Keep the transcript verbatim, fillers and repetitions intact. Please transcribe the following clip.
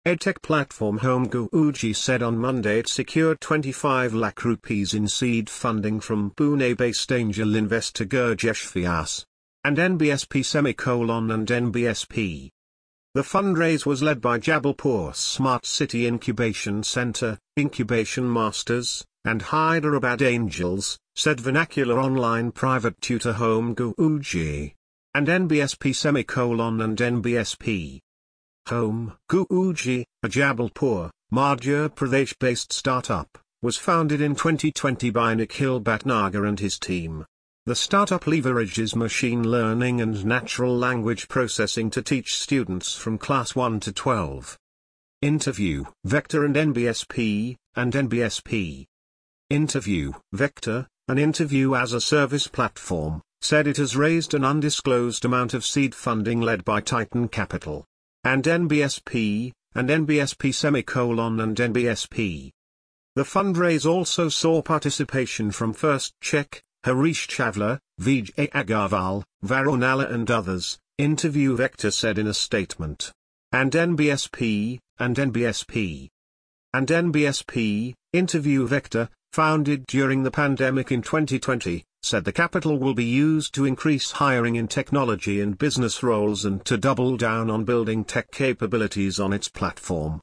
EdTech platform Home Guruji said on Monday it secured twenty-five lakh rupees in seed funding from Pune-based angel investor Gurjesh Vyas and N B S P semicolon and N B S P. The fundraise was led by Jabalpur Smart City Incubation Center, Incubation Masters, and Hyderabad Angels, said vernacular online private tutor Home Guruji and N B S P semicolon and N B S P. Home Guruji, a Jabalpur, Madhya Pradesh-based startup, was founded in twenty twenty by Nikhil Bhatnagar and his team. The startup leverages machine learning and natural language processing to teach students from class one to twelve. Interview Vector and N B S P, and N B S P. Interview Vector, an interview-as-a-service platform, said it has raised an undisclosed amount of seed funding led by Titan Capital. And N B S P, and N B S P semicolon and N B S P. The fundraise also saw participation from First Check, Harish Chavla, Vijay Agarwal, Varun Alla and others, Interview Vector said in a statement. And N B S P, and N B S P. And N B S P, Interview Vector, founded during the pandemic in twenty twenty, said the capital will be used to increase hiring in technology and business roles and to double down on building tech capabilities on its platform.